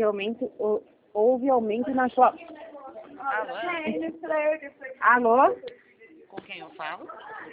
houve aumento na sua... Alô? Alô? Com quem eu falo?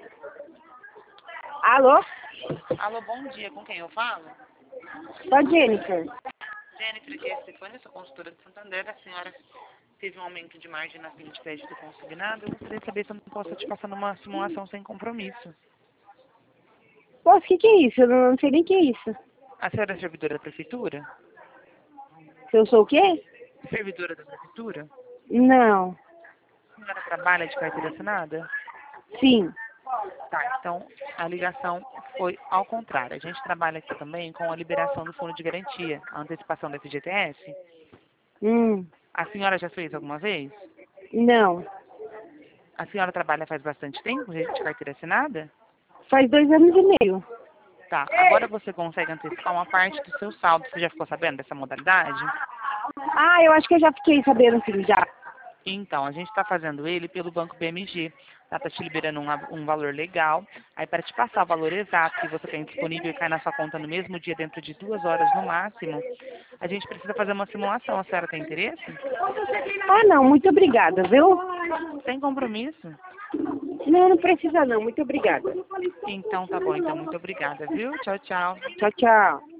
Alô? Alô, bom dia. Com quem eu falo? Sou a Jennifer. Jennifer, aqui é a Stefânia, sou consultora de Santander. A senhora teve um aumento de margem na linha de crédito consignado. Eu gostaria de saber se eu não posso te passar numa simulação sem compromisso. Poxa, o que é isso? Eu não sei nem o que é isso. A senhora é servidora da prefeitura? Eu sou o quê? Servidora da prefeitura? Não. A senhora trabalha de carteira assinada? Sim. Tá, então a ligação foi ao contrário. A gente trabalha aqui também com a liberação do fundo de garantia, a antecipação da FGTS. A senhora já fez alguma vez? Não. A senhora trabalha faz bastante tempo de carteira assinada? Faz 2 anos e meio. Tá, agora você consegue antecipar uma parte do seu saldo. Você já ficou sabendo dessa modalidade? Ah, eu acho que eu já fiquei sabendo, sim, já. Então, a gente está fazendo ele pelo Banco BMG. Tá te liberando um valor legal. Aí, para te passar o valor exato que você tem disponível e cai na sua conta no mesmo dia, dentro de 2 horas no máximo, a gente precisa fazer uma simulação. A senhora tem interesse? Ah, não, muito obrigada, viu? Sem compromisso? Não, não precisa não, muito obrigada. Então, tá bom. Então, muito obrigada, viu? Tchau, tchau. Tchau, tchau.